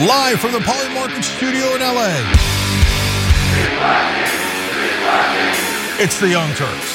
Live from the Polymarket studio in LA. It's the Young Turks.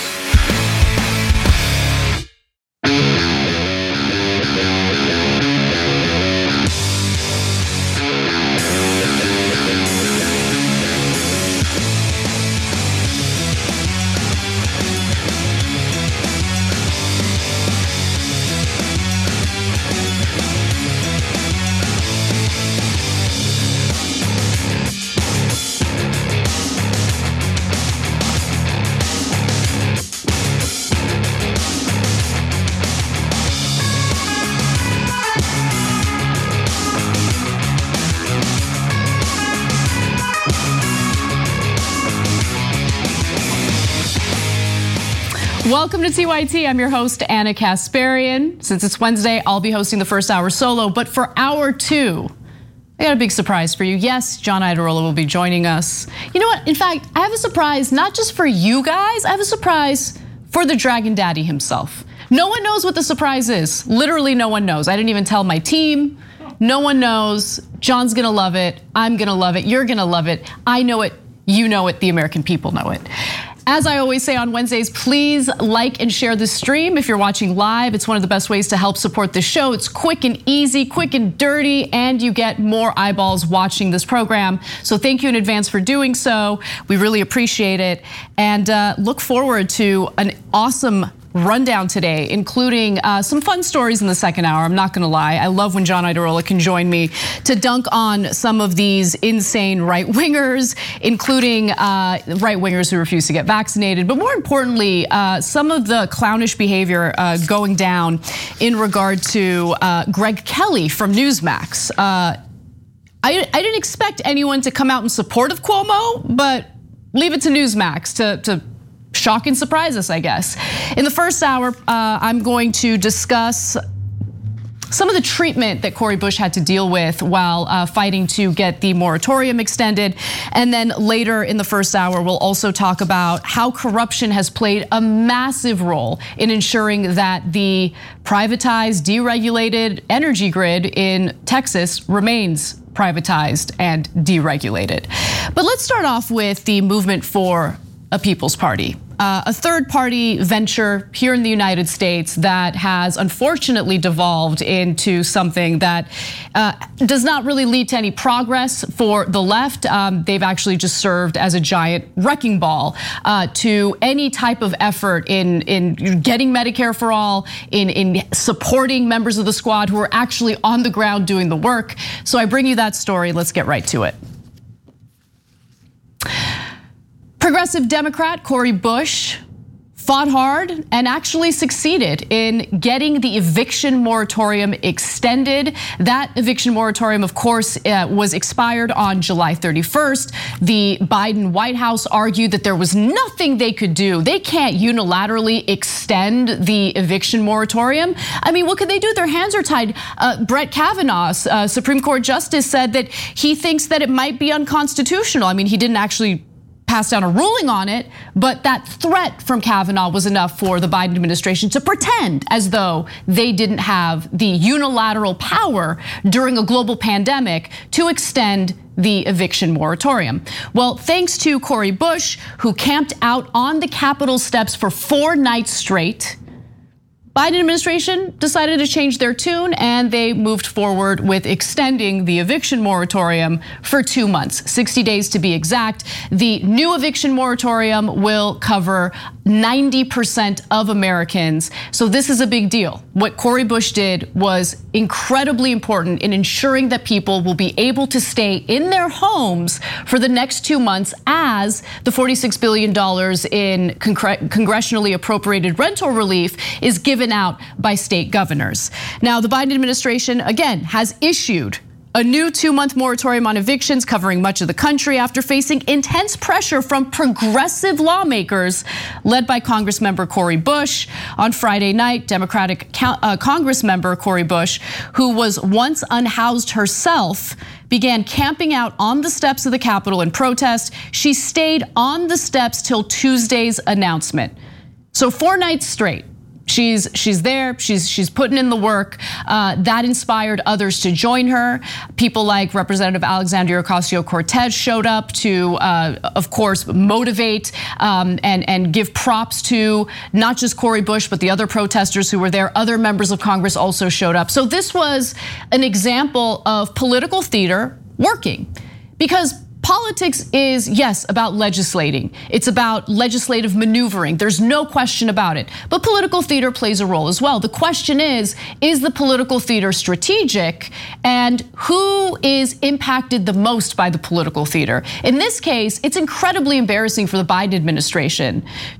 Welcome to TYT. I'm your host, Anna Kasparian. Since it's Wednesday, I'll be hosting the first hour solo. But for hour two, I got a big surprise for you. Yes, John Iadarola will be joining us. You know what? In fact, I have a surprise not just for you guys. I have a surprise for the Dragon Daddy himself. No one knows what the surprise is. Literally, no one knows. I didn't even tell my team. No one knows. John's gonna love it. I'm gonna love it. You're gonna love it. I know it. You know it. The American people know it. As I always say on Wednesdays, please like and share the stream if you're watching live. It's one of the best ways to help support the show. It's quick and easy, quick and dirty, and you get more eyeballs watching this program. So thank you in advance for doing so. We really appreciate it, and look forward to an awesome rundown today, including some fun stories in the second hour. I'm not gonna lie, I love when John Iadarola can join me to dunk on some of these insane right-wingers, including right-wingers who refuse to get vaccinated, but more importantly, some of the clownish behavior going down in regard to Greg Kelly from Newsmax. I didn't expect anyone to come out in support of Cuomo, but leave it to Newsmax to shock and surprise us, I guess. In the first hour, I'm going to discuss some of the treatment that Cori Bush had to deal with while fighting to get the moratorium extended. And then later in the first hour, we'll also talk about how corruption has played a massive role in ensuring that the privatized, deregulated energy grid in Texas remains privatized and deregulated. But let's start off with the movement for a People's Party. A third-party venture here in the United States that has unfortunately devolved into something that does not really lead to any progress for the left. They've actually just served as a giant wrecking ball to any type of effort in getting Medicare for all, in supporting members of the squad who are actually on the ground doing the work. So I bring you that story. Let's get right to it. Progressive Democrat Cori Bush fought hard and actually succeeded in getting the eviction moratorium extended. That eviction moratorium, of course, was expired on July 31st. The Biden White House argued that there was nothing they could do. They can't unilaterally extend the eviction moratorium. I mean, what could they do? Their hands are tied. Brett Kavanaugh, Supreme Court Justice, said that he thinks that it might be unconstitutional. I mean, he didn't actually pass down a ruling on it, but that threat from Kavanaugh was enough for the Biden administration to pretend as though they didn't have the unilateral power during a global pandemic to extend the eviction moratorium. Well, thanks to Cori Bush, who camped out on the Capitol steps for 4 nights straight, Biden administration decided to change their tune and they moved forward with extending the eviction moratorium for 2 months, 60 days to be exact. The new eviction moratorium will cover 90% of Americans. So this is a big deal. What Cori Bush did was incredibly important in ensuring that people will be able to stay in their homes for the next 2 months as the $46 billion in congressionally appropriated rental relief is given out by state governors. Now, the Biden administration, again, has issued a new 2-month moratorium on evictions covering much of the country after facing intense pressure from progressive lawmakers led by Congressmember Cori Bush. On Friday night, Democratic Congressmember Cori Bush, who was once unhoused herself, began camping out on the steps of the Capitol in protest. She stayed on the steps till Tuesday's announcement. So 4 nights straight, She's there. She's putting in the work. That inspired others to join her. People like Representative Alexandria Ocasio-Cortez showed up to, of course, motivate and give props to not just Cori Bush, but the other protesters who were there. Other members of Congress also showed up. So this was an example of political theater working, because politics is, yes, about legislating. It's about legislative maneuvering. There's no question about it. But political theater plays a role as well. The question is the political theater strategic? And who is impacted the most by the political theater? In this case, it's incredibly embarrassing for the Biden administration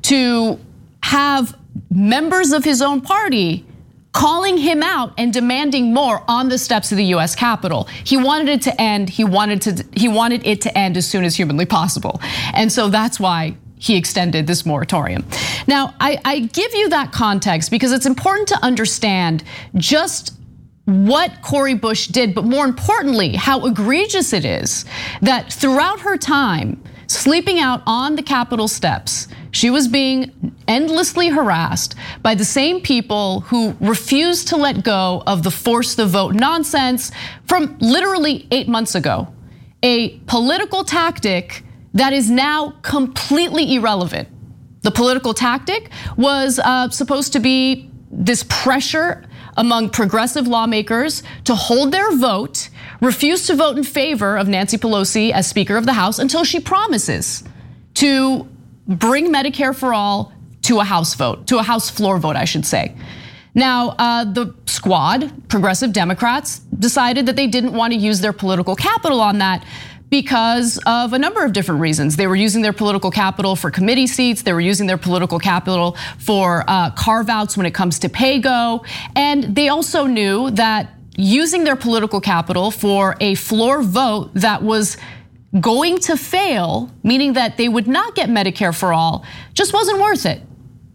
to have members of his own party calling him out and demanding more on the steps of the US Capitol. He wanted it to end. He wanted it to end as soon as humanly possible. And so that's why he extended this moratorium. Now, I give you that context because it's important to understand just what Cori Bush did, but more importantly, how egregious it is that throughout her time sleeping out on the Capitol steps, she was being endlessly harassed by the same people who refused to let go of the force the vote nonsense from literally 8 months ago. A political tactic that is now completely irrelevant. The political tactic was supposed to be this pressure among progressive lawmakers to hold their vote, refuse to vote in favor of Nancy Pelosi as Speaker of the House until she promises to bring Medicare for all to a House vote, to a House floor vote, I should say. Now, the squad, progressive Democrats, decided that they didn't want to use their political capital on that because of a number of different reasons. They were using their political capital for committee seats. They were using their political capital for carve-outs when it comes to pay-go. And they also knew that using their political capital for a floor vote that was going to fail, meaning that they would not get Medicare for all, just wasn't worth it.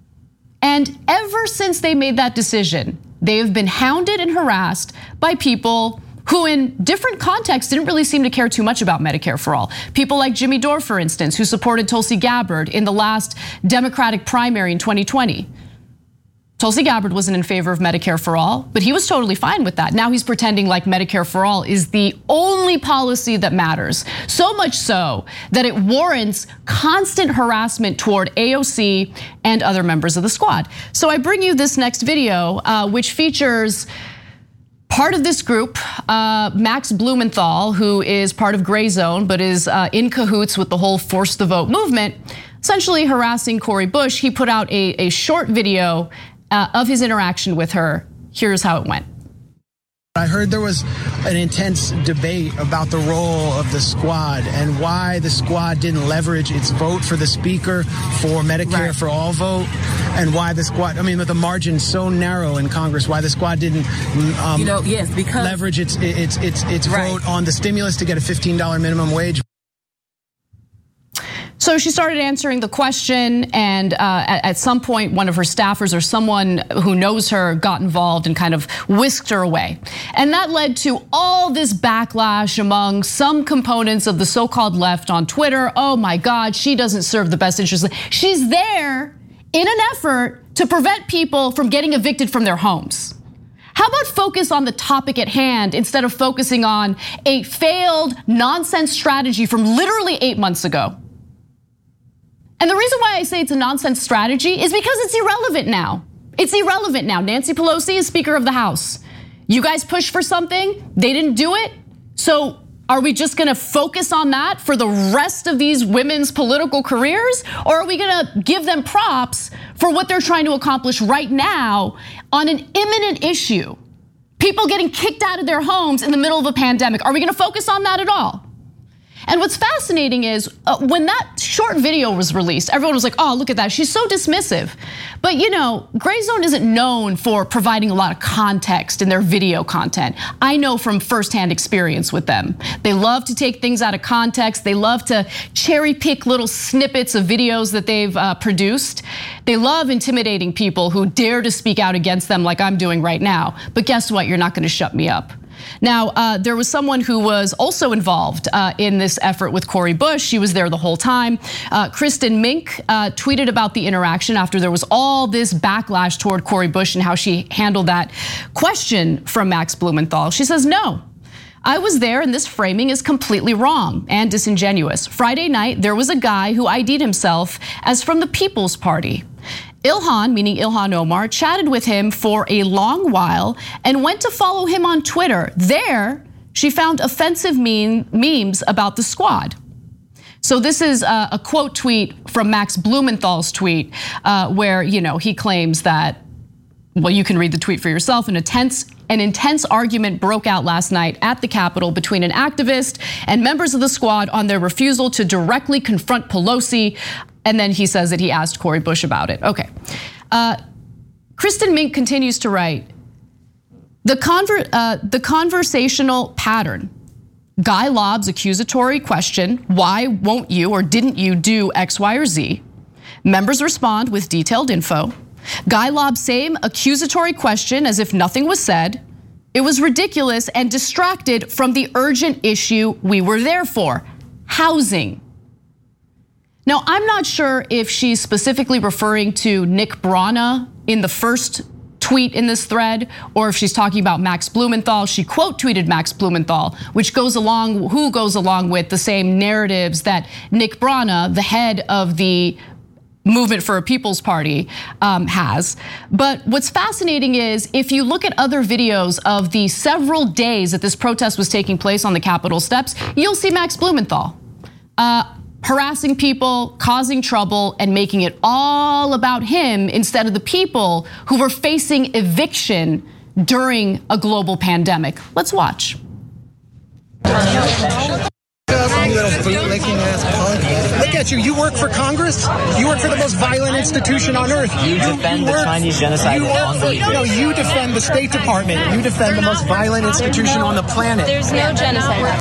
And ever since they made that decision, they have been hounded and harassed by people who in different contexts didn't really seem to care too much about Medicare for all. People like Jimmy Dore, for instance, who supported Tulsi Gabbard in the last Democratic primary in 2020. Tulsi Gabbard wasn't in favor of Medicare for all, but he was totally fine with that. Now he's pretending like Medicare for all is the only policy that matters. So much so that it warrants constant harassment toward AOC and other members of the squad. So I bring you this next video, which features part of this group, Max Blumenthal, who is part of Gray Zone, but is in cahoots with the whole Force the Vote movement, essentially harassing Cori Bush. He put out a short video of his interaction with her. Here's how it went. I heard there was an intense debate about the role of the squad and why the squad didn't leverage its vote for the speaker for Medicare for all vote, and why the squad, I mean, with the margin so narrow in Congress, why the squad didn't because leverage its vote on the stimulus to get a $15 minimum wage. So she started answering the question, and at some point, one of her staffers or someone who knows her got involved and kind of whisked her away. And that led to all this backlash among some components of the so-called left on Twitter. Oh my God, she doesn't serve the best interests. She's there in an effort to prevent people from getting evicted from their homes. How about focus on the topic at hand instead of focusing on a failed nonsense strategy from literally 8 months ago? And the reason why I say it's a nonsense strategy is because it's irrelevant now. It's irrelevant now. Nancy Pelosi is Speaker of the House. You guys pushed for something, they didn't do it. So are we just gonna focus on that for the rest of these women's political careers? Or are we gonna give them props for what they're trying to accomplish right now on an imminent issue? People getting kicked out of their homes in the middle of a pandemic. Are we gonna focus on that at all? And what's fascinating is when that short video was released, everyone was like, oh, look at that, she's so dismissive. But Gray Zone isn't known for providing a lot of context in their video content. I know from firsthand experience with them. They love to take things out of context. They love to cherry pick little snippets of videos that they've produced. They love intimidating people who dare to speak out against them like I'm doing right now. But guess what, you're not gonna shut me up. Now, there was someone who was also involved in this effort with Cori Bush. She was there the whole time. Kristen Mink tweeted about the interaction after there was all this backlash toward Cori Bush and how she handled that question from Max Blumenthal. She says, "No, I was there and this framing is completely wrong and disingenuous. Friday night, there was a guy who ID'd himself as from the People's Party. Ilhan, meaning Ilhan Omar, chatted with him for a long while and went to follow him on Twitter. There, she found offensive memes about the squad." So this is a quote tweet from Max Blumenthal's tweet where he claims that, well, you can read the tweet for yourself. An intense argument broke out last night at the Capitol between an activist and members of the squad on their refusal to directly confront Pelosi. And then he says that he asked Cori Bush about it. Okay. Kristen Mink continues to write, the conversational pattern. Guy Lob's accusatory question, why won't you or didn't you do X, Y, or Z? Members respond with detailed info. Guy Lob's same accusatory question as if nothing was said. It was ridiculous and distracted from the urgent issue we were there for, housing. Now, I'm not sure if she's specifically referring to Nick Brana in the first tweet in this thread, or if she's talking about Max Blumenthal. She quote tweeted Max Blumenthal, who goes along with the same narratives that Nick Brana, the head of the Movement for a People's Party, has. But what's fascinating is if you look at other videos of the several days that this protest was taking place on the Capitol steps, you'll see Max Blumenthal harassing people, causing trouble, and making it all about him instead of the people who were facing eviction during a global pandemic. Let's watch. Look at you, you work for Congress? You work for the most violent institution on earth. You defend the Chinese genocide. No, you defend the State Department. You defend the most violent institution on the planet. There's no genocide.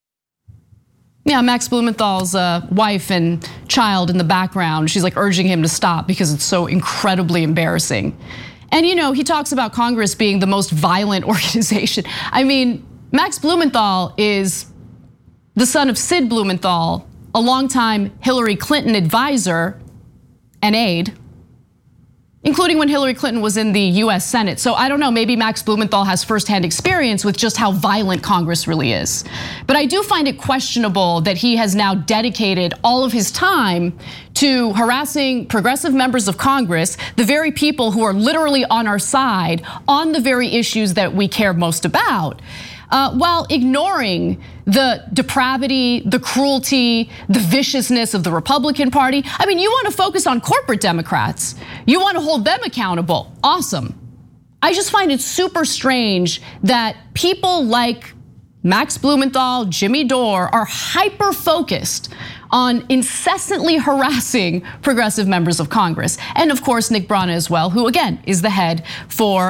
Yeah, Max Blumenthal's wife and child in the background. She's like urging him to stop because it's so incredibly embarrassing. And he talks about Congress being the most violent organization. I mean, Max Blumenthal is the son of Sid Blumenthal, a longtime Hillary Clinton advisor and aide, including when Hillary Clinton was in the US Senate. So I don't know, maybe Max Blumenthal has firsthand experience with just how violent Congress really is. But I do find it questionable that he has now dedicated all of his time to harassing progressive members of Congress, the very people who are literally on our side on the very issues that we care most about, while ignoring the depravity, the cruelty, the viciousness of the Republican Party. I mean, you want to focus on corporate Democrats. You want to hold them accountable. Awesome. I just find it super strange that people like Max Blumenthal, Jimmy Dore are hyper-focused on incessantly harassing progressive members of Congress. And of course, Nick Brana as well, who again is the head for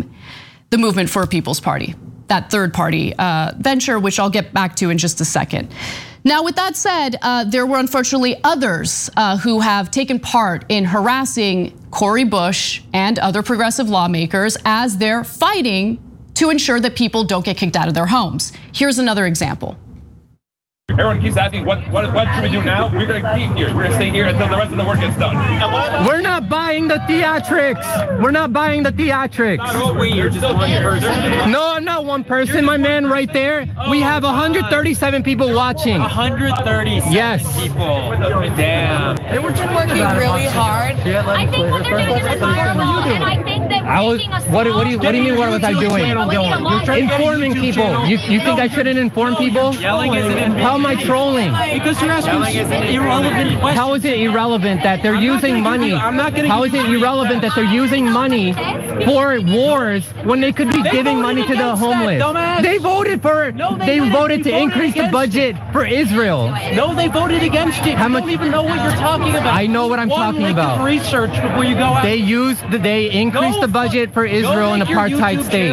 the Movement for a People's Party, that third party venture, which I'll get back to in just a second. Now, with that said, there were unfortunately others who have taken part in harassing Cori Bush and other progressive lawmakers as they're fighting to ensure that people don't get kicked out of their homes. Here's another example. Everyone keeps asking, what should we do now? We're gonna keep here. We're gonna stay here until the rest of the work gets done. We're not buying the theatrics. We're not buying the theatrics. You're just one person. No, I'm not one person. My man right there. We have 137 people watching. 137 yes. people. Damn. They were just working really hard. I think what they're doing is horrible, and I think that what do you mean? What was I doing? Informing people. You think I shouldn't inform people? Yelling isn't How am I trolling? Because you're asking irrelevant questions. How is it irrelevant that they're using money? How is it irrelevant that they're using money for wars when they could be giving money to the homeless? They voted for. They voted to increase the budget for Israel. No, they voted against it. How much? You don't even know what you're talking about. I know what I'm talking about. Research before you go out. They increased the budget for Israel in apartheid state.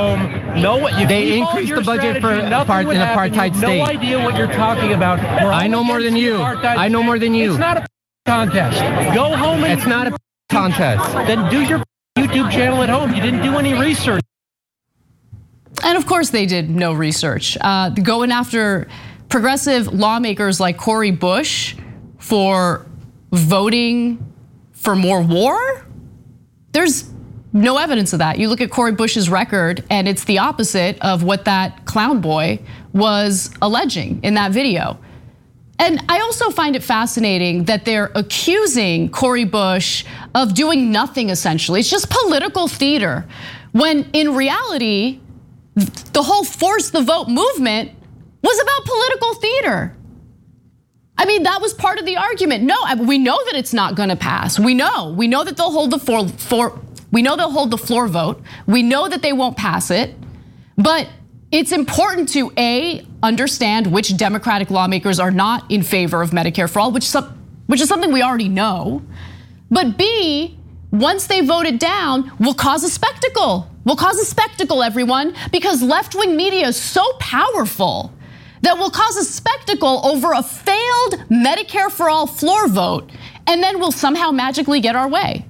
They increased the budget for an apartheid state. No idea what you're talking about. I know more than you. I know more than you. It's not a contest. Go home and it's not a contest. Then do your YouTube channel at home. You didn't do any research. And of course they did no research. Going after progressive lawmakers like Cori Bush for voting for more war? There's no evidence of that. You look at Cori Bush's record and it's the opposite of what that clown boy was alleging in that video. And I also find it fascinating that they're accusing Cori Bush of doing nothing essentially. It's just political theater. When in reality, the whole Force the Vote movement was about political theater. I mean, that was part of the argument. No, we know that it's not gonna pass. We know that they'll hold the floor vote. We know that they won't pass it, but it's important to A, understand which Democratic lawmakers are not in favor of Medicare for all, which is something we already know. But B, once they vote it down, we'll cause a spectacle. We'll cause a spectacle, everyone, because left-wing media is so powerful that will cause a spectacle over a failed Medicare for all floor vote, and then we'll somehow magically get our way.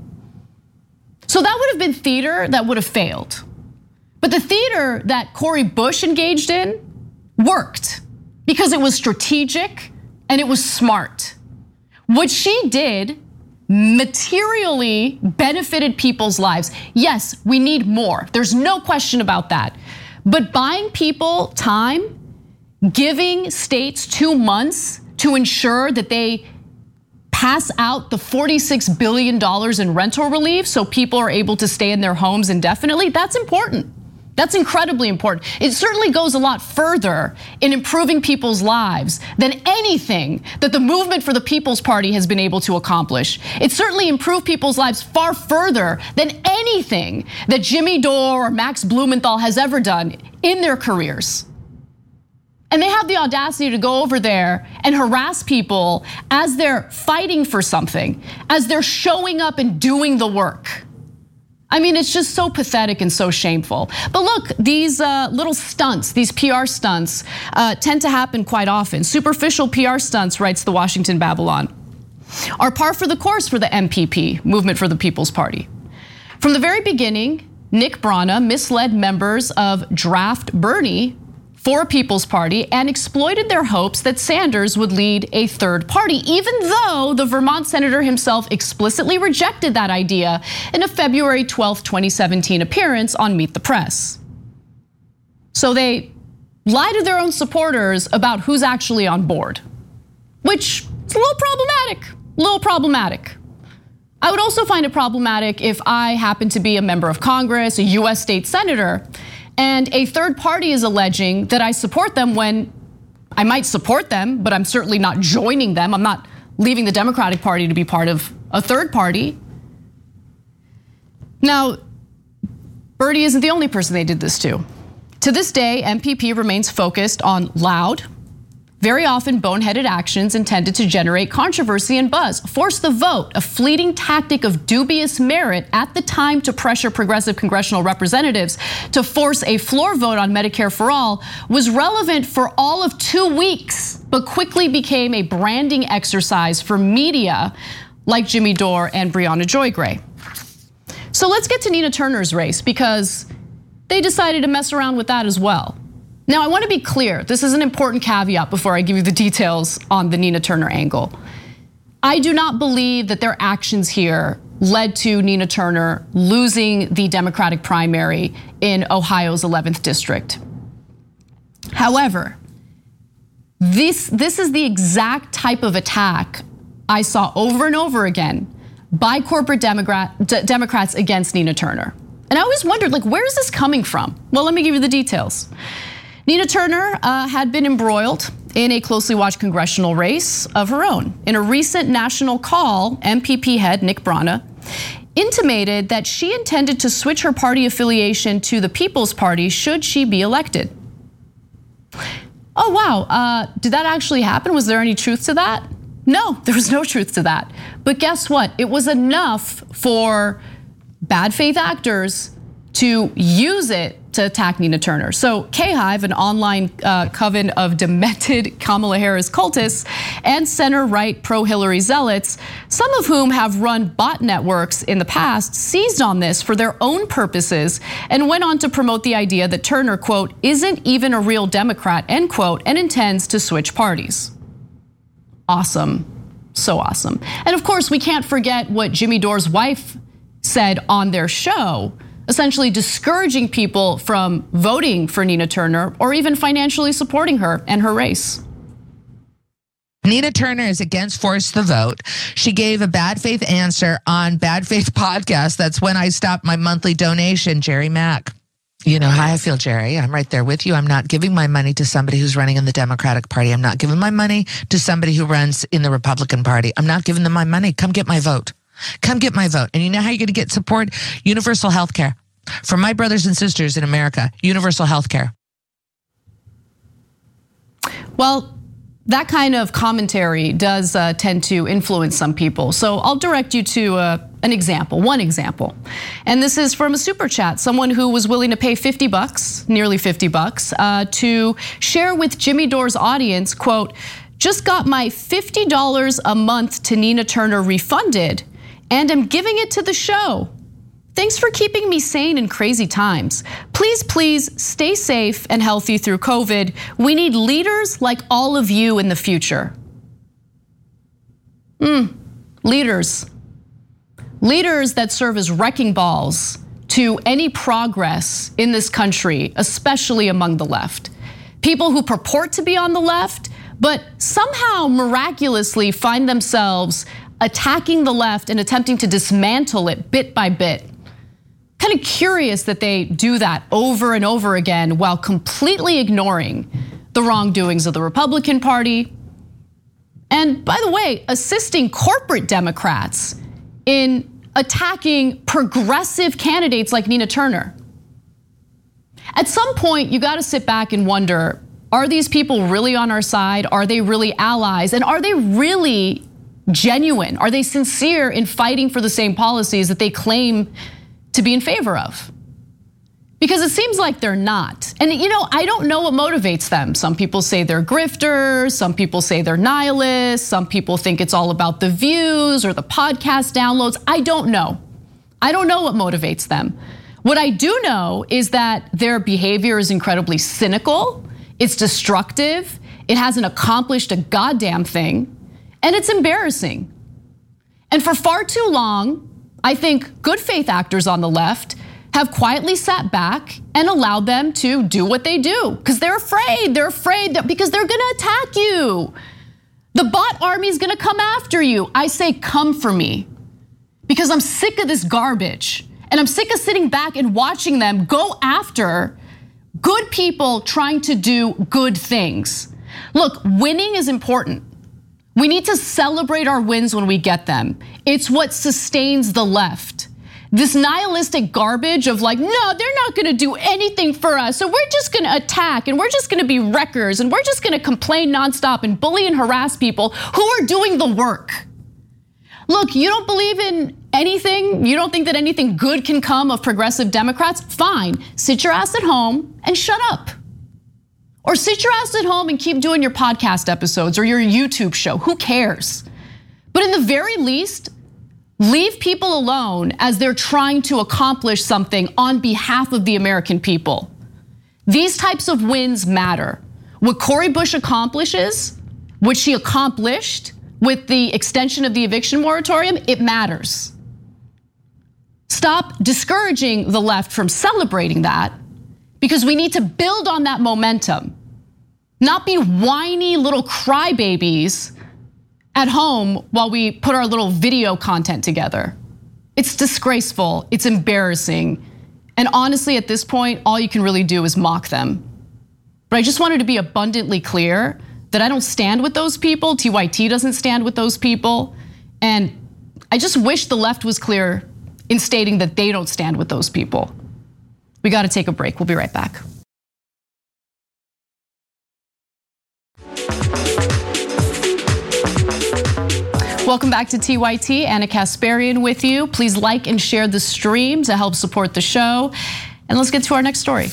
So that would have been theater that would have failed. But the theater that Cori Bush engaged in worked because it was strategic and it was smart. What she did materially benefited people's lives. Yes, we need more. There's no question about that. But buying people time, giving states 2 months to ensure that they pass out the $46 billion in rental relief so people are able to stay in their homes indefinitely, that's important. That's incredibly important. It certainly goes a lot further in improving people's lives than anything that the Movement for the People's Party has been able to accomplish. It certainly improved people's lives far further than anything that Jimmy Dore or Max Blumenthal has ever done in their careers. And they have the audacity to go over there and harass people as they're fighting for something, as they're showing up and doing the work. I mean, it's just so pathetic and so shameful. But look, these little stunts, these PR stunts tend to happen quite often. Superficial PR stunts, writes the Washington Babylon, are par for the course for the MPP, Movement for the People's Party. From the very beginning, Nick Brana misled members of Draft Bernie for a People's Party and exploited their hopes that Sanders would lead a third party, even though the Vermont senator himself explicitly rejected that idea in a February 12th, 2017 appearance on Meet the Press. So they lied to their own supporters about who's actually on board, which is a little problematic. I would also find it problematic if I happen to be a member of Congress, a US state senator, and a third party is alleging that I support them when I might support them, but I'm certainly not joining them. I'm not leaving the Democratic Party to be part of a third party. Now, Bernie isn't the only person they did this to. To this day, MPP remains focused on loud, very often boneheaded actions intended to generate controversy and buzz. Force the Vote, a fleeting tactic of dubious merit at the time to pressure progressive congressional representatives to force a floor vote on Medicare for all, was relevant for all of 2 weeks, but quickly became a branding exercise for media like Jimmy Dore and Brianna Joy Gray. So let's get to Nina Turner's race, because they decided to mess around with that as well. Now, I want to be clear. This is an important caveat before I give you the details on the Nina Turner angle. I do not believe that their actions here led to Nina Turner losing the Democratic primary in Ohio's 11th district. However, this is the exact type of attack I saw over and over again by corporate Democrats against Nina Turner. And I always wondered, like, where is this coming from? Well, let me give you the details. Nina Turner had been embroiled in a closely watched congressional race of her own. In a recent national call, MPP head Nick Brana intimated that she intended to switch her party affiliation to the People's Party should she be elected. Oh wow, did that actually happen? Was there any truth to that? No, there was no truth to that. But guess what? It was enough for bad faith actors to use it to attack Nina Turner. So K-Hive, an online coven of demented Kamala Harris cultists and center-right pro-Hillary zealots, some of whom have run bot networks in the past, seized on this for their own purposes and went on to promote the idea that Turner, quote, isn't even a real Democrat, end quote, and intends to switch parties. Awesome, so awesome. And of course, we can't forget what Jimmy Dore's wife said on their show, essentially discouraging people from voting for Nina Turner or even financially supporting her and her race. Nina Turner is against Force the Vote. She gave a bad faith answer on Bad Faith Podcast. That's when I stopped my monthly donation, Jerry Mack. You know how I feel, Jerry. I'm right there with you. I'm not giving my money to somebody who's running in the Democratic Party. I'm not giving my money to somebody who runs in the Republican Party. I'm not giving them my money. Come get my vote. Come get my vote. And you know how you're going to get support? Universal health care. For my brothers and sisters in America, universal health care. Well, that kind of commentary does tend to influence some people. So I'll direct you to an example, one example. And this is from a super chat, someone who was willing to pay $50, nearly $50, to share with Jimmy Dore's audience, quote, just got my $50 a month to Nina Turner refunded and am giving it to the show. Thanks for keeping me sane in crazy times. Please stay safe and healthy through COVID. We need leaders like all of you in the future. Leaders. Leaders that serve as wrecking balls to any progress in this country, especially among the left. People who purport to be on the left, but somehow miraculously find themselves attacking the left and attempting to dismantle it bit by bit. Kind of curious that they do that over and over again while completely ignoring the wrongdoings of the Republican Party. And by the way, assisting corporate Democrats in attacking progressive candidates like Nina Turner. At some point, you gotta sit back and wonder, are these people really on our side? Are they really allies? And are they really genuine? Are they sincere in fighting for the same policies that they claim to be in favor of? Because it seems like they're not. And you know, I don't know what motivates them. Some people say they're grifters, some people say they're nihilists, some people think it's all about the views or the podcast downloads. I don't know. I don't know what motivates them. What I do know is that their behavior is incredibly cynical, it's destructive, it hasn't accomplished a goddamn thing, and it's embarrassing. And for far too long, I think good faith actors on the left have quietly sat back and allowed them to do what they do because they're afraid. They're afraid that because they're gonna attack you. The bot army is gonna come after you. I say come for me because I'm sick of this garbage and I'm sick of sitting back and watching them go after good people trying to do good things. Look, winning is important. We need to celebrate our wins when we get them. It's what sustains the left. This nihilistic garbage of like, no, they're not gonna do anything for us, so we're just gonna attack and we're just gonna be wreckers and we're just gonna complain nonstop and bully and harass people who are doing the work. Look, you don't believe in anything, you don't think that anything good can come of progressive Democrats? Fine, sit your ass at home and shut up. Or sit your ass at home and keep doing your podcast episodes or your YouTube show, who cares? But in the very least, leave people alone as they're trying to accomplish something on behalf of the American people. These types of wins matter. What Cori Bush accomplishes, what she accomplished with the extension of the eviction moratorium, it matters. Stop discouraging the left from celebrating that, because we need to build on that momentum, not be whiny little crybabies at home while we put our little video content together. It's disgraceful, it's embarrassing. And honestly, at this point, all you can really do is mock them. But I just wanted to be abundantly clear that I don't stand with those people. TYT doesn't stand with those people. And I just wish the left was clear in stating that they don't stand with those people. We gotta take a break, we'll be right back. Welcome back to TYT, Anna Kasparian with you. Please like and share the stream to help support the show. And let's get to our next story.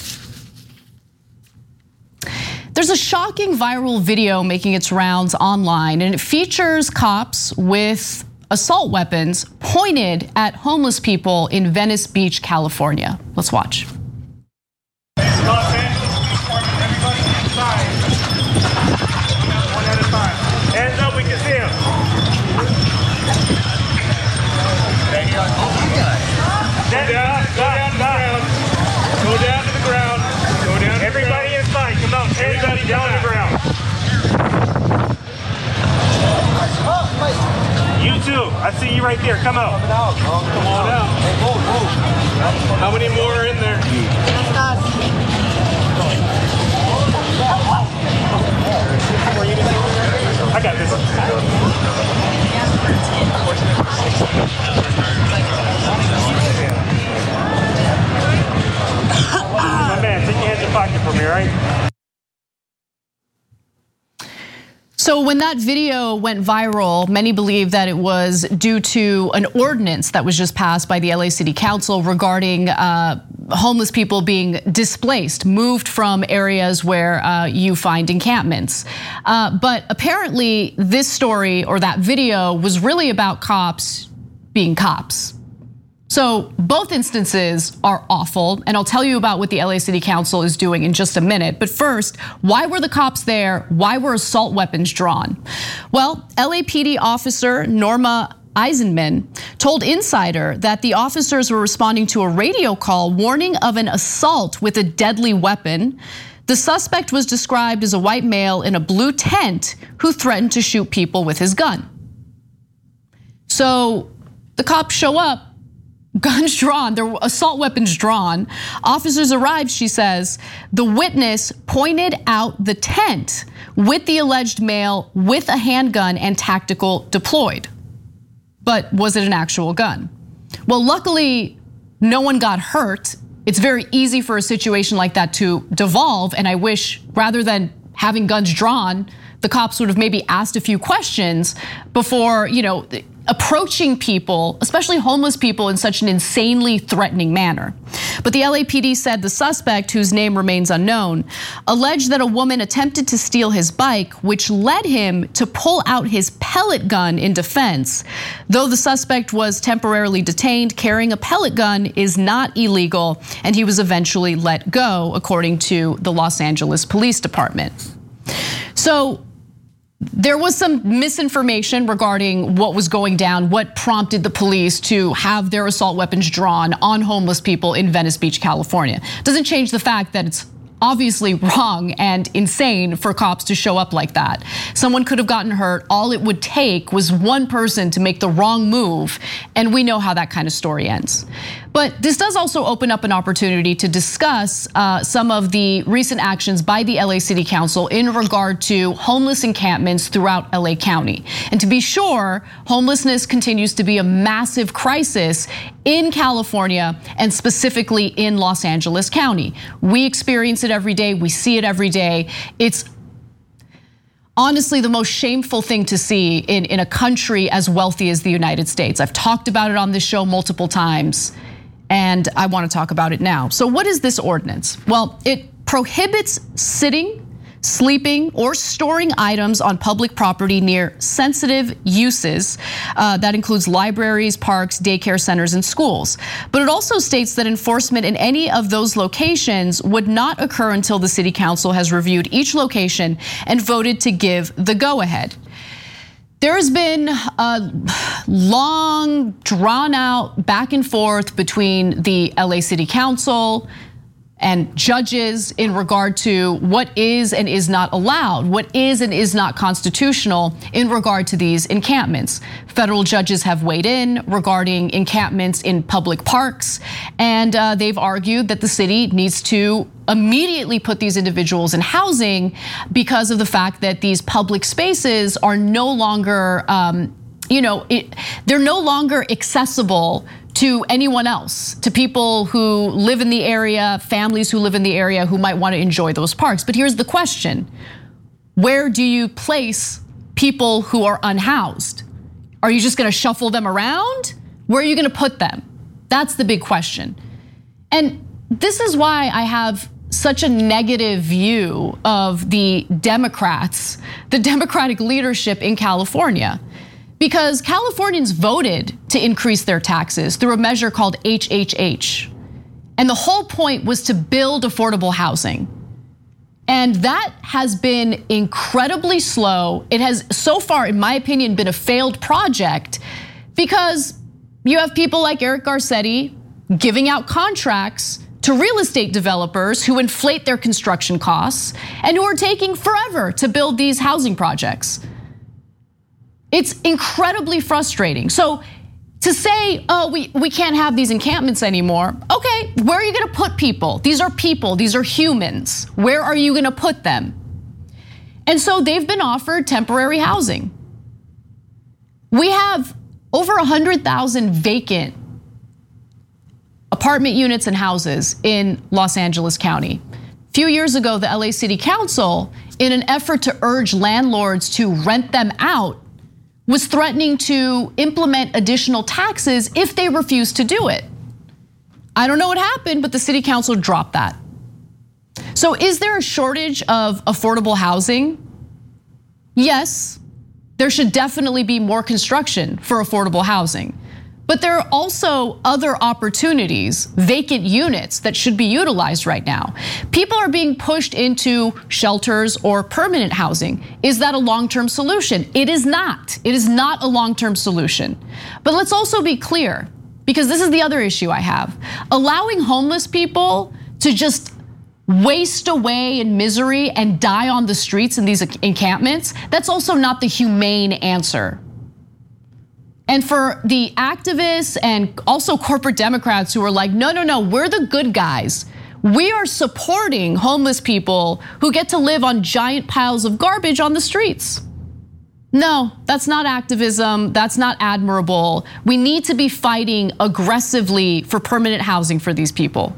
There's a shocking viral video making its rounds online, and it features cops with assault weapons pointed at homeless people in Venice Beach, California. Let's watch. Los Angeles Department, everybody inside. One at a time. Hands up, we can see him. Go down to the ground. Go down. Everybody inside. Come on. Everybody down to the ground. You too. I see you right there. Come out. Come on out. How many more are in there? I got this. My man, take your hands in your pocket for me, right? So when that video went viral, many believe that it was due to an ordinance that was just passed by the LA City Council regarding homeless people being displaced, moved from areas where you find encampments. But apparently this story or that video was really about cops being cops. So both instances are awful, and I'll tell you about what the LA City Council is doing in just a minute. But first, why were the cops there? Why were assault weapons drawn? Well, LAPD officer Norma Eisenman told Insider that the officers were responding to a radio call warning of an assault with a deadly weapon. The suspect was described as a white male in a blue tent who threatened to shoot people with his gun. So the cops show up, guns drawn, there were assault weapons drawn. Officers arrived, she says. The witness pointed out the tent with the alleged male with a handgun and tactical deployed. But was it an actual gun? Well, luckily, no one got hurt. It's very easy for a situation like that to devolve, and I wish rather than having guns drawn, the cops would have maybe asked a few questions before, approaching people, especially homeless people, in such an insanely threatening manner. But the LAPD said the suspect, whose name remains unknown, alleged that a woman attempted to steal his bike, which led him to pull out his pellet gun in defense. Though the suspect was temporarily detained, carrying a pellet gun is not illegal, and he was eventually let go, according to the Los Angeles Police Department. So there was some misinformation regarding what was going down, what prompted the police to have their assault weapons drawn on homeless people in Venice Beach, California. Doesn't change the fact that it's obviously wrong and insane for cops to show up like that. Someone could have gotten hurt. All it would take was one person to make the wrong move, and we know how that kind of story ends. But this does also open up an opportunity to discuss some of the recent actions by the LA City Council in regard to homeless encampments throughout LA County. And to be sure, homelessness continues to be a massive crisis in California and specifically in Los Angeles County. We experience it every day, we see it every day. It's honestly the most shameful thing to see in a country as wealthy as the United States. I've talked about it on this show multiple times, and I want to talk about it now. So what is this ordinance? Well, it prohibits sitting, sleeping, or storing items on public property near sensitive uses. That includes libraries, parks, daycare centers, and schools. But it also states that enforcement in any of those locations would not occur until the City Council has reviewed each location and voted to give the go-ahead. There has been a long, drawn-out back and forth between the LA City Council and judges in regard to what is and is not allowed, what is and is not constitutional in regard to these encampments. Federal judges have weighed in regarding encampments in public parks, and they've argued that the city needs to immediately put these individuals in housing because of the fact that these public spaces are no longer, they're no longer accessible to anyone else, to people who live in the area, families who live in the area who might want to enjoy those parks. But here's the question: where do you place people who are unhoused? Are you just going to shuffle them around? Where are you going to put them? That's the big question. And this is why I have such a negative view of the Democrats, the Democratic leadership in California. Because Californians voted to increase their taxes through a measure called HHH. And the whole point was to build affordable housing. And that has been incredibly slow. It has so far, in my opinion, been a failed project because you have people like Eric Garcetti giving out contracts to real estate developers who inflate their construction costs and who are taking forever to build these housing projects. It's incredibly frustrating. So to say, oh, we can't have these encampments anymore. Okay, where are you gonna put people? These are humans. Where are you gonna put them? And so they've been offered temporary housing. We have over 100,000 vacant apartment units and houses in Los Angeles County. A few years ago, the LA City Council, in an effort to urge landlords to rent them out, was threatening to implement additional taxes if they refused to do it. I don't know what happened, but the city council dropped that. So is there a shortage of affordable housing? Yes, there should definitely be more construction for affordable housing. But there are also other opportunities, vacant units that should be utilized right now. People are being pushed into shelters or permanent housing. Is that a long-term solution? It is not. It is not a long-term solution. But let's also be clear, because this is the other issue I have. Allowing homeless people to just waste away in misery and die on the streets in these encampments, that's also not the humane answer. And for the activists and also corporate Democrats who are like, no, we're the good guys. We are supporting homeless people who get to live on giant piles of garbage on the streets. No, that's not activism. That's not admirable. We need to be fighting aggressively for permanent housing for these people.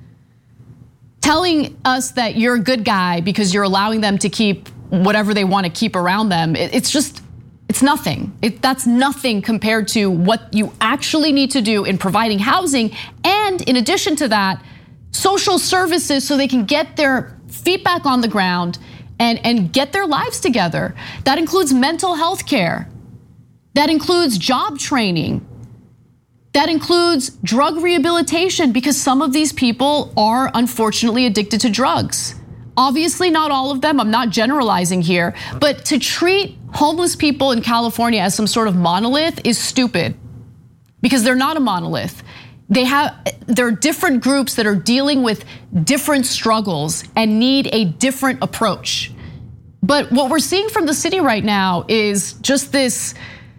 Telling us that you're a good guy because you're allowing them to keep whatever they want to keep around them, it's nothing. That's nothing compared to what you actually need to do in providing housing. And in addition to that, social services so they can get their feet back on the ground and get their lives together. That includes mental health care. That includes job training. That includes drug rehabilitation because some of these people are unfortunately addicted to drugs. Obviously not all of them, I'm not generalizing here, but to treat homeless people in California as some sort of monolith is stupid because they're not a monolith. There are different groups that are dealing with different struggles and need a different approach. But what we're seeing from the city right now is just this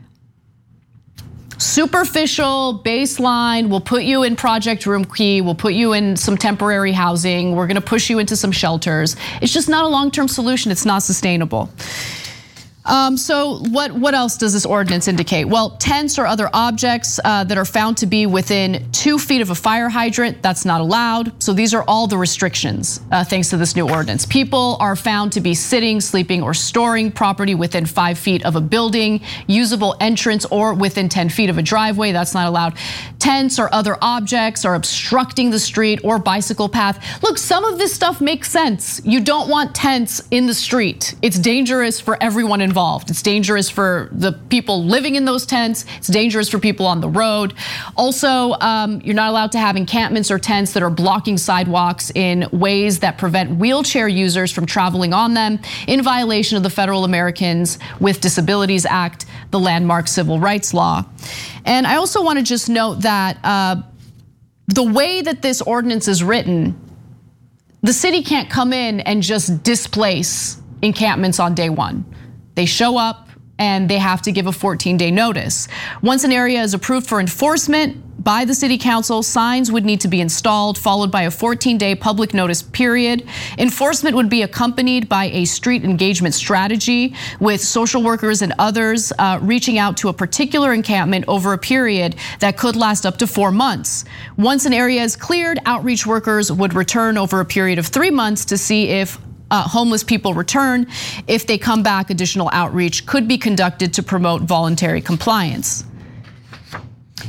superficial baseline. We'll put you in Project Room Key. We'll put you in some temporary housing. We're gonna push you into some shelters. It's just not a long-term solution. It's not sustainable. So what else does this ordinance indicate? Well, tents or other objects that are found to be within 2 feet of a fire hydrant, that's not allowed. So these are all the restrictions thanks to this new ordinance. People are found to be sitting, sleeping, or storing property within 5 feet of a building, usable entrance, or within 10 feet of a driveway, that's not allowed. Tents or other objects are obstructing the street or bicycle path. Look, some of this stuff makes sense. You don't want tents in the street. It's dangerous for everyone involved. It's dangerous for the people living in those tents. It's dangerous for people on the road. Also, you're not allowed to have encampments or tents that are blocking sidewalks in ways that prevent wheelchair users from traveling on them in violation of the Federal Americans with Disabilities Act, the landmark civil rights law. And I also want to just note that the way that this ordinance is written, the city can't come in and just displace encampments on day one. They show up and they have to give a 14-day notice. Once an area is approved for enforcement by the city council, signs would need to be installed, followed by a 14-day public notice period. Enforcement would be accompanied by a street engagement strategy with social workers and others reaching out to a particular encampment over a period that could last up to 4 months. Once an area is cleared, outreach workers would return over a period of 3 months to see if homeless people return. If they come back, additional outreach could be conducted to promote voluntary compliance.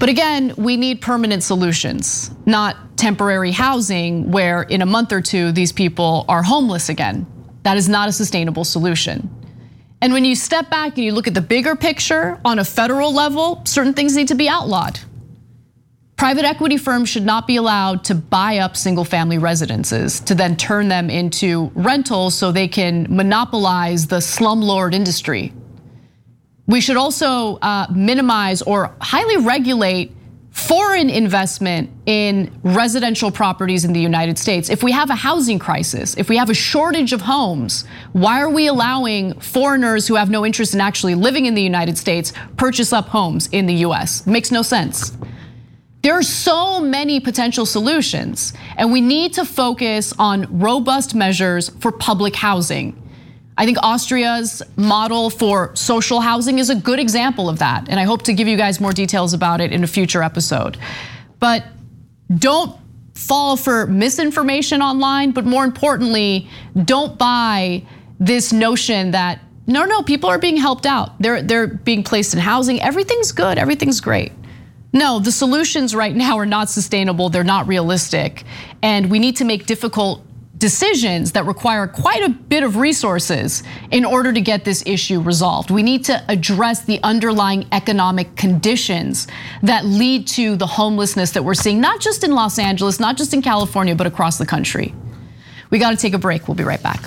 But again, we need permanent solutions, not temporary housing where in a month or two, these people are homeless again. That is not a sustainable solution. And when you step back and you look at the bigger picture on a federal level, certain things need to be outlawed. Private equity firms should not be allowed to buy up single family residences to then turn them into rentals so they can monopolize the slumlord industry. We should also minimize or highly regulate foreign investment in residential properties in the United States. If we have a housing crisis, if we have a shortage of homes, why are we allowing foreigners who have no interest in actually living in the United States purchase up homes in the US? It makes no sense. There are so many potential solutions, and we need to focus on robust measures for public housing. I think Austria's model for social housing is a good example of that, and I hope to give you guys more details about it in a future episode. But don't fall for misinformation online, but more importantly, don't buy this notion that no, people are being helped out. They're being placed in housing. Everything's good, everything's great. No, the solutions right now are not sustainable, they're not realistic, and we need to make difficult decisions that require quite a bit of resources in order to get this issue resolved. We need to address the underlying economic conditions that lead to the homelessness that we're seeing, not just in Los Angeles, not just in California, but across the country. We gotta take a break, we'll be right back.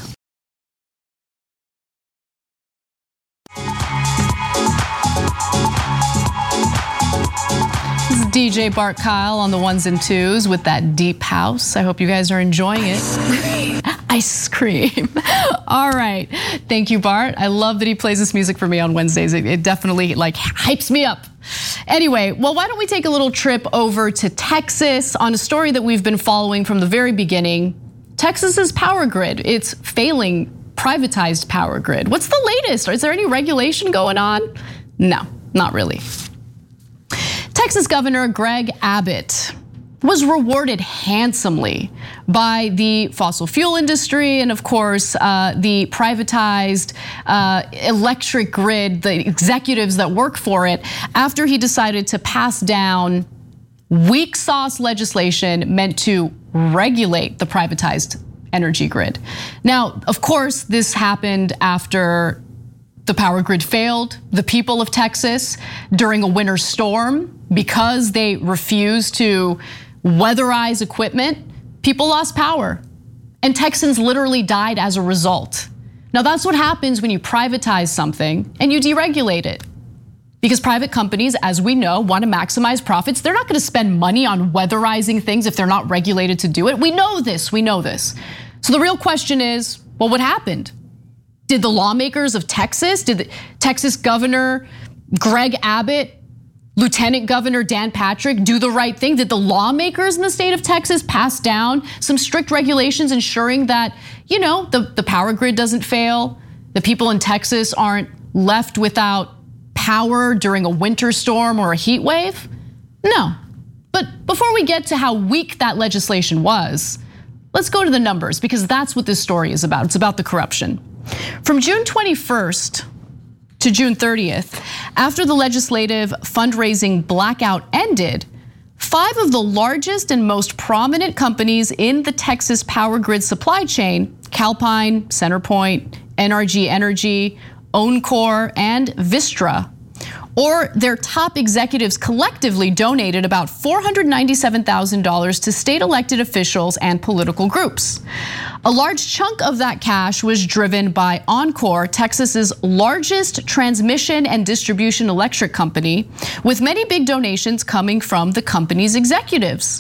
DJ Bart Kyle on the ones and twos with that deep house. I hope you guys are enjoying it. Ice cream. All right. Thank you, Bart. I love that he plays this music for me on Wednesdays. It definitely hypes me up. Anyway, well, why don't we take a little trip over to Texas on a story that we've been following from the very beginning. Texas's power grid, it's failing privatized power grid. What's the latest? Is there any regulation going on? No, not really. Texas Governor Greg Abbott was rewarded handsomely by the fossil fuel industry and of course the privatized electric grid, the executives that work for it, after he decided to pass down weak sauce legislation meant to regulate the privatized energy grid. Now, of course, this happened after the power grid failed the people of Texas during a winter storm because they refused to weatherize equipment. People lost power and Texans literally died as a result. Now that's what happens when you privatize something and you deregulate it. Because private companies, as we know, want to maximize profits. They're not going to spend money on weatherizing things if they're not regulated to do it. We know this, we know this. So the real question is, well, what happened? Did the lawmakers of Texas, did the Texas Governor Greg Abbott, Lieutenant Governor Dan Patrick do the right thing? Did the lawmakers in the state of Texas pass down some strict regulations ensuring that, the power grid doesn't fail, the people in Texas aren't left without power during a winter storm or a heat wave? No. But before we get to how weak that legislation was, let's go to the numbers because that's what this story is about. It's about the corruption. From June 21st to June 30th, after the legislative fundraising blackout ended, 5 of the largest and most prominent companies in the Texas power grid supply chain, Calpine, CenterPoint, NRG Energy, Oncor, and Vistra, or their top executives collectively donated about $497,000 to state elected officials and political groups. A large chunk of that cash was driven by Oncor, Texas's largest transmission and distribution electric company, with many big donations coming from the company's executives.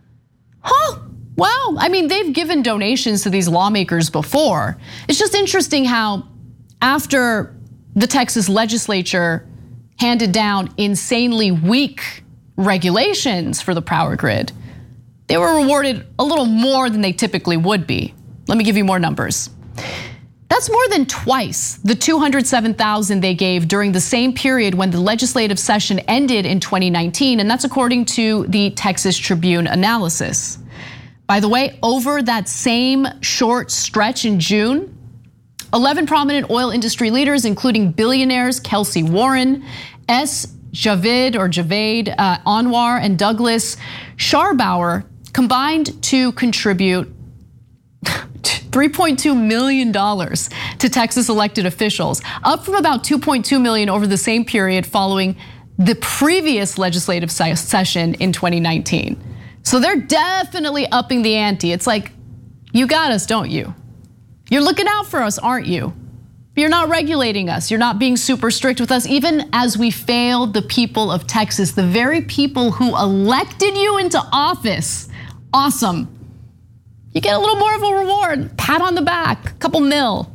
Wow, I mean, they've given donations to these lawmakers before. It's just interesting how after the Texas legislature handed down insanely weak regulations for the power grid, they were rewarded a little more than they typically would be. Let me give you more numbers. That's more than twice the $207,000 they gave during the same period when the legislative session ended in 2019, and that's according to the Texas Tribune analysis. By the way, over that same short stretch in June, 11 prominent oil industry leaders, including billionaires Kelsey Warren, S. Javaid Anwar, and Douglas Scharbauer combined to contribute $3.2 million to Texas elected officials, up from about $2.2 million over the same period following the previous legislative session in 2019. So they're definitely upping the ante. It's like, you got us, don't you? You're looking out for us, aren't you? You're not regulating us. You're not being super strict with us, even as we failed the people of Texas, the very people who elected you into office. Awesome. You get a little more of a reward, pat on the back, a couple mil.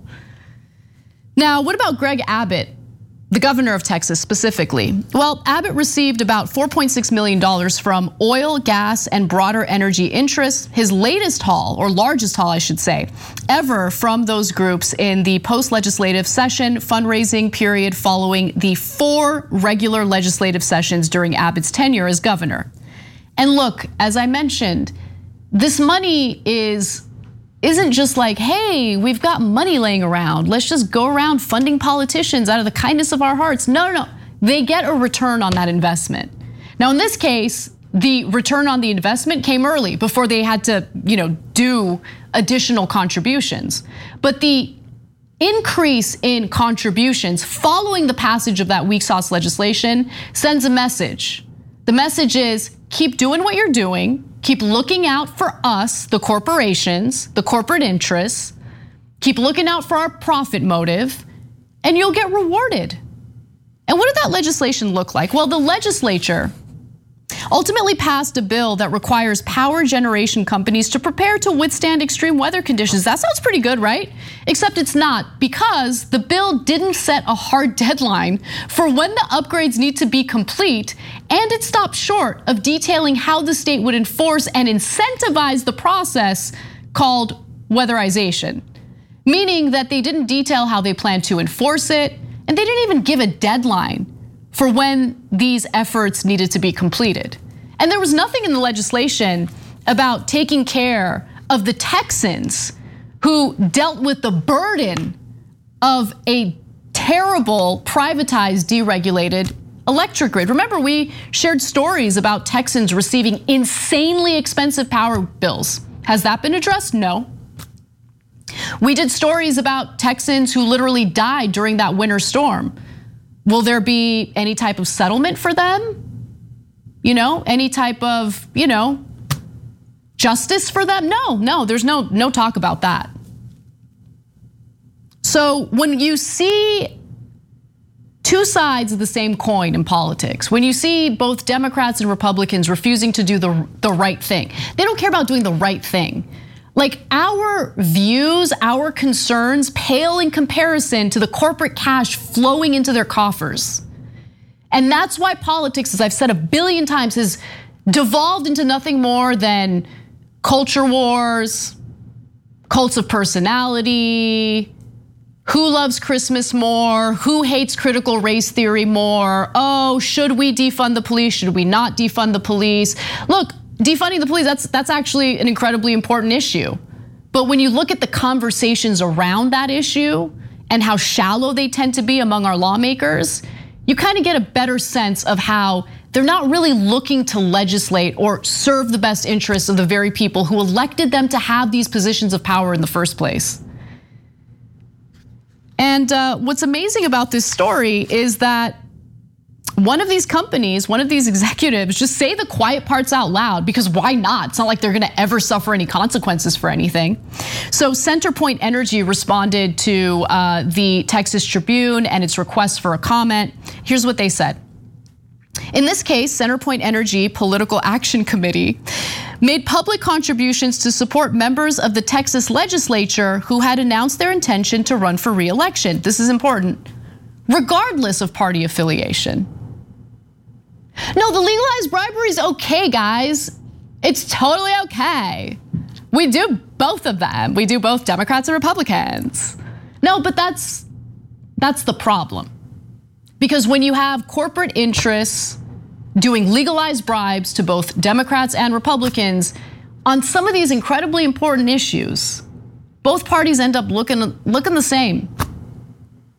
Now, what about Greg Abbott, the governor of Texas specifically? Well, Abbott received about $4.6 million from oil, gas, and broader energy interests. His latest haul, or largest haul, I should say, ever from those groups in the post-legislative session fundraising period following the 4 regular legislative sessions during Abbott's tenure as governor. And look, as I mentioned, this money isn't just like, hey, we've got money laying around. Let's just go around funding politicians out of the kindness of our hearts. No. They get a return on that investment. Now, in this case, the return on the investment came early before they had to, do additional contributions. But the increase in contributions following the passage of that weak sauce legislation sends a message. The message is, keep doing what you're doing. Keep looking out for us, the corporations, the corporate interests. Keep looking out for our profit motive, and you'll get rewarded. And what did that legislation look like? Well, the legislature ultimately passed a bill that requires power generation companies to prepare to withstand extreme weather conditions. That sounds pretty good, right? Except it's not, because the bill didn't set a hard deadline for when the upgrades need to be complete, and it stopped short of detailing how the state would enforce and incentivize the process called weatherization, meaning that they didn't detail how they plan to enforce it, and they didn't even give a deadline for when these efforts needed to be completed. And there was nothing in the legislation about taking care of the Texans who dealt with the burden of a terrible, privatized, deregulated electric grid. Remember, we shared stories about Texans receiving insanely expensive power bills. Has that been addressed? No. We did stories about Texans who literally died during that winter storm. Will there be any type of settlement for them? Any type of, justice for them? No, there's no talk about that. So when you see two sides of the same coin in politics, when you see both Democrats and Republicans refusing to do the right thing, they don't care about doing the right thing. Like, our views, our concerns pale in comparison to the corporate cash flowing into their coffers. And that's why politics, as I've said a billion times, has devolved into nothing more than culture wars, cults of personality, who loves Christmas more, who hates critical race theory more, oh, should we defund the police, should we not defund the police? Look, defunding the police, that's actually an incredibly important issue. But when you look at the conversations around that issue and how shallow they tend to be among our lawmakers, you kind of get a better sense of how they're not really looking to legislate or serve the best interests of the very people who elected them to have these positions of power in the first place. And what's amazing about this story is that one of these companies, one of these executives, just say the quiet parts out loud, because why not? It's not like they're gonna ever suffer any consequences for anything. So CenterPoint Energy responded to the Texas Tribune and its request for a comment. Here's what they said. In this case, CenterPoint Energy Political Action Committee made public contributions to support members of the Texas legislature who had announced their intention to run for re-election. This is important, regardless of party affiliation. No, the legalized bribery is okay, guys. It's totally okay. We do both of them. We do both Democrats and Republicans. No, but that's the problem. Because when you have corporate interests doing legalized bribes to both Democrats and Republicans on some of these incredibly important issues, both parties end up looking the same.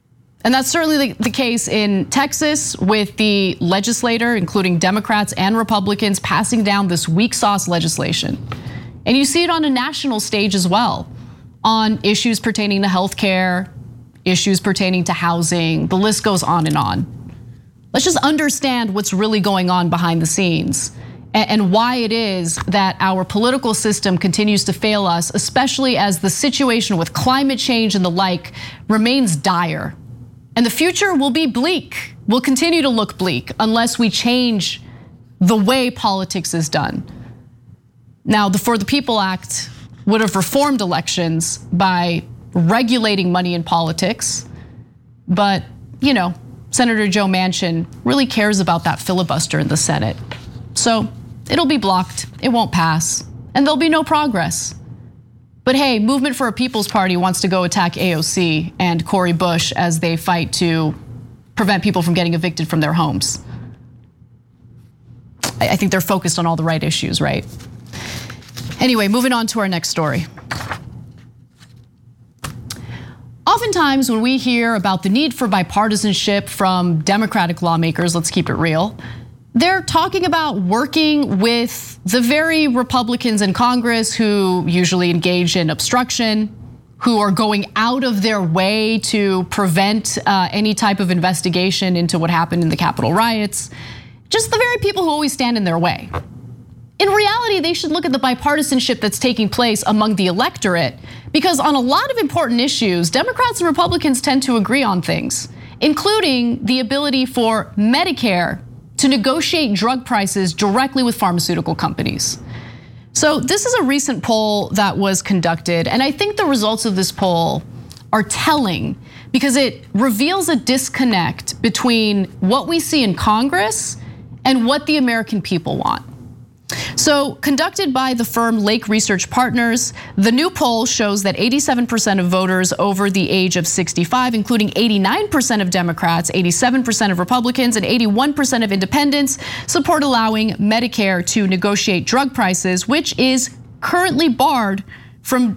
And that's certainly the case in Texas with the legislator, including Democrats and Republicans, passing down this weak sauce legislation. And you see it on a national stage as well, on issues pertaining to healthcare, issues pertaining to housing, the list goes on and on. Let's just understand what's really going on behind the scenes and why it is that our political system continues to fail us, especially as the situation with climate change and the like remains dire. And the future will be bleak, will continue to look bleak unless we change the way politics is done. Now, the For the People Act would have reformed elections by regulating money in politics, but Senator Joe Manchin really cares about that filibuster in the Senate. So it'll be blocked, it won't pass, and there'll be no progress. But hey, Movement for a People's Party wants to go attack AOC and Cori Bush as they fight to prevent people from getting evicted from their homes. I think they're focused on all the right issues, right? Anyway, moving on to our next story. Oftentimes when we hear about the need for bipartisanship from Democratic lawmakers, let's keep it real, they're talking about working with the very Republicans in Congress who usually engage in obstruction, who are going out of their way to prevent any type of investigation into what happened in the Capitol riots. Just the very people who always stand in their way. In reality, they should look at the bipartisanship that's taking place among the electorate, because on a lot of important issues, Democrats and Republicans tend to agree on things, including the ability for Medicare to negotiate drug prices directly with pharmaceutical companies. So this is a recent poll that was conducted, and I think the results of this poll are telling because it reveals a disconnect between what we see in Congress and what the American people want. So conducted by the firm Lake Research Partners, the new poll shows that 87% of voters over the age of 65, including 89% of Democrats, 87% of Republicans, and 81% of independents, support allowing Medicare to negotiate drug prices, which is currently barred from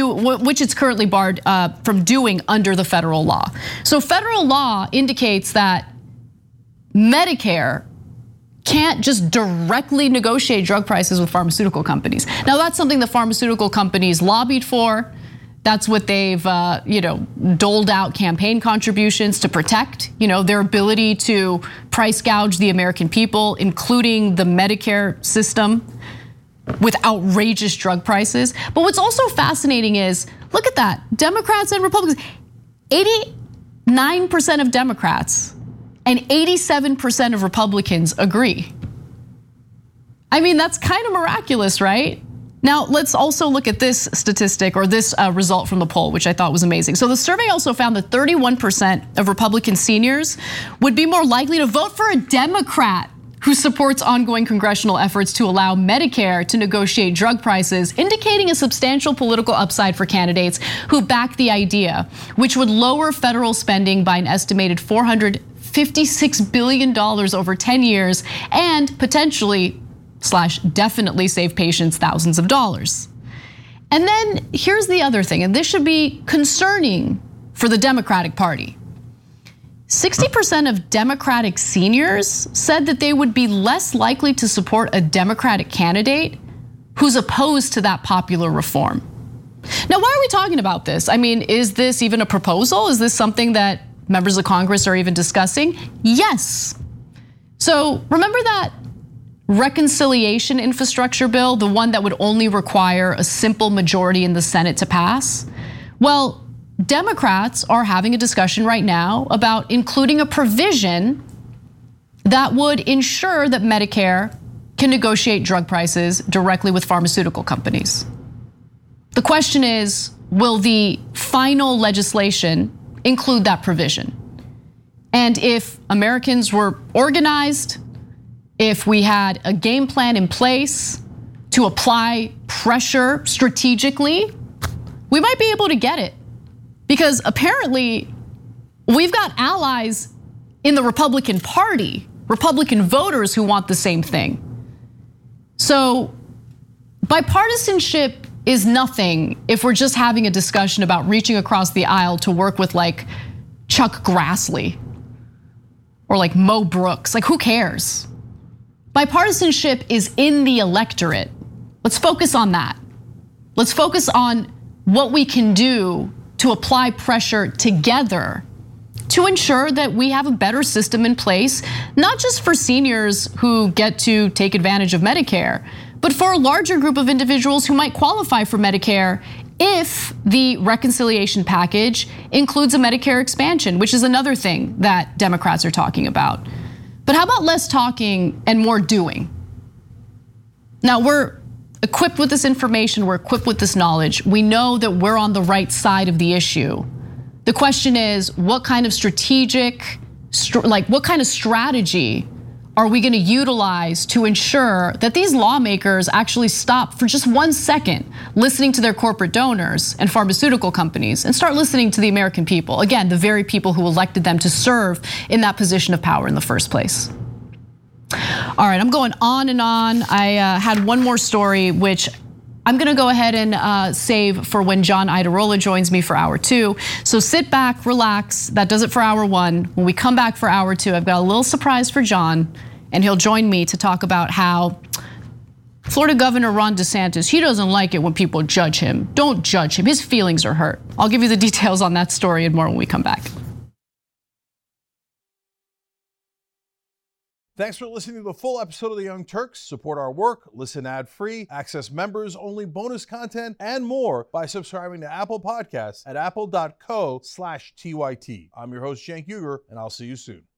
doing under the federal law. So federal law indicates that Medicare can't just directly negotiate drug prices with pharmaceutical companies. Now that's something the pharmaceutical companies lobbied for. That's what they've doled out campaign contributions to protect, their ability to price gouge the American people, including the Medicare system with outrageous drug prices. But what's also fascinating is, look at that, Democrats and Republicans, 89% of Democrats and 87% of Republicans agree. I mean, that's kind of miraculous, right? Now, let's also look at this statistic or this result from the poll, which I thought was amazing. So the survey also found that 31% of Republican seniors would be more likely to vote for a Democrat who supports ongoing congressional efforts to allow Medicare to negotiate drug prices, indicating a substantial political upside for candidates who back the idea, which would lower federal spending by an estimated $456 billion over 10 years and potentially / definitely save patients thousands of dollars. And then here's the other thing, and this should be concerning for the Democratic Party. 60% of Democratic seniors said that they would be less likely to support a Democratic candidate who's opposed to that popular reform. Now, why are we talking about this? I mean, is this even a proposal? Is this something that members of Congress are even discussing? Yes. So remember that reconciliation infrastructure bill, the one that would only require a simple majority in the Senate to pass? Well, Democrats are having a discussion right now about including a provision that would ensure that Medicare can negotiate drug prices directly with pharmaceutical companies. The question is, will the final legislation include that provision? And if Americans were organized, if we had a game plan in place to apply pressure strategically, we might be able to get it. Because apparently we've got allies in the Republican Party, Republican voters who want the same thing. So bipartisanship is nothing if we're just having a discussion about reaching across the aisle to work with like Chuck Grassley or like Mo Brooks. Like, who cares? Bipartisanship is in the electorate. Let's focus on that. Let's focus on what we can do to apply pressure together to ensure that we have a better system in place, not just for seniors who get to take advantage of Medicare, but for a larger group of individuals who might qualify for Medicare if the reconciliation package includes a Medicare expansion, which is another thing that Democrats are talking about. But how about less talking and more doing? Now, we're equipped with this information, we're equipped with this knowledge. We know that we're on the right side of the issue. The question is, what kind of strategy are we gonna utilize to ensure that these lawmakers actually stop for just 1 second listening to their corporate donors and pharmaceutical companies and start listening to the American people? Again, the very people who elected them to serve in that position of power in the first place. All right, I'm going on and on. I had one more story, which I'm gonna go ahead and save for when John Iadarola joins me for hour 2. So sit back, relax. That does it for hour 1. When we come back for hour 2, I've got a little surprise for John, and he'll join me to talk about how Florida Governor Ron DeSantis, he doesn't like it when people judge him. Don't judge him, his feelings are hurt. I'll give you the details on that story and more when we come back. Thanks for listening to the full episode of The Young Turks. Support our work, listen ad-free, access members-only bonus content, and more by subscribing to Apple Podcasts at apple.co/TYT. I'm your host, Cenk Uygur, and I'll see you soon.